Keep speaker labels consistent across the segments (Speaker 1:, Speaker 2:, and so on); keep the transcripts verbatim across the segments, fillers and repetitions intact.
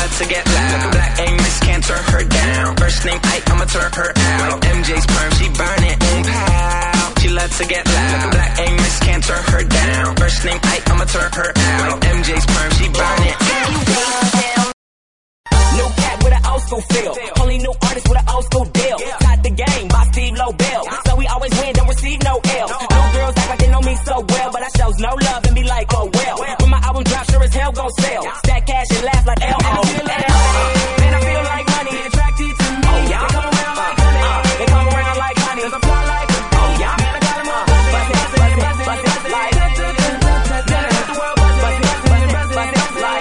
Speaker 1: loves to get loud. Black Amos can't turn her down. First name Ike, I'ma turn her out. Like M J's perm, she burn it, boom pow. She loves to get loud. Black Amos can't turn her down. First name Ike, I'ma turn her out. Like M J's perm, she burn it.
Speaker 2: No cat with an old school feel. Only new artist with an old school deal. Got the game by Steve Lobel. So we always win, don't receive no L. No girls act like they know me so well, but I shows no love and be like, oh well. When my album drops, sure as hell gon' sell. Stack cash and laugh like L O L. Man, I feel like money attracted to me. They come around like honey. They come around like honey. Cause I fly like a oh yeah. Man, I got them all buzzing, buzzing, buzzing, buzzing, buzzing, like the world buzzing, buzzing, buzzing, buzzing, buzzing, like.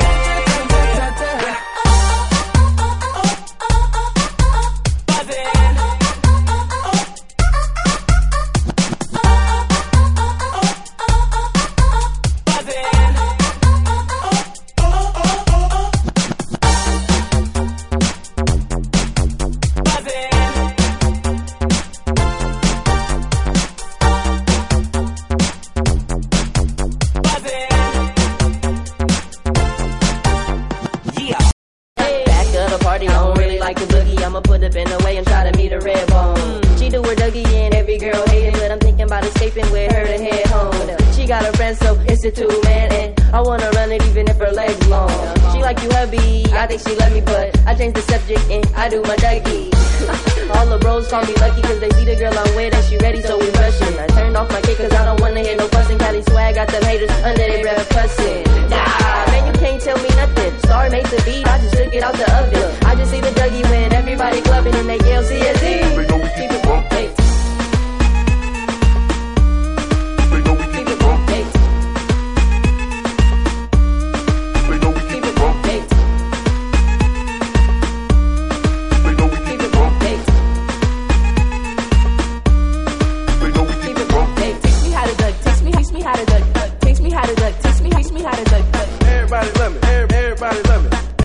Speaker 3: I'ma put up in the way and try to meet a red bone. Mm. She do her Dougie and every girl hate it, but I'm thinking about escaping with her to head home. She got a friend, so it's a two man, and I wanna run it even if her legs long. She like you hubby, I think she love me, but I change the subject and I do my Dougie. All the bros call me lucky cause they see the girl I'm with and she ready, so we rushing. I turned off my kick cause I don't wanna hear no fussing. Cali swag got them haters under their breath cussing. Nah, man, you can't tell me nothing. Star made the beat, I just took it out the oven.